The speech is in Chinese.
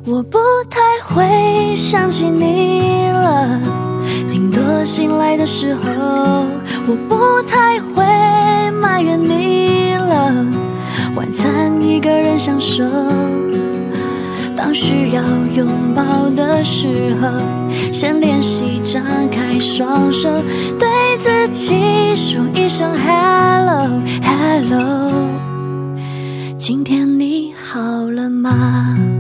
我不太会想起你了，顶多醒来的时候。我不太会埋怨你了，晚餐一个人享受。当需要拥抱的时候，先练习张开双手，对自己说一声 Hello Hello， 今天你好了吗？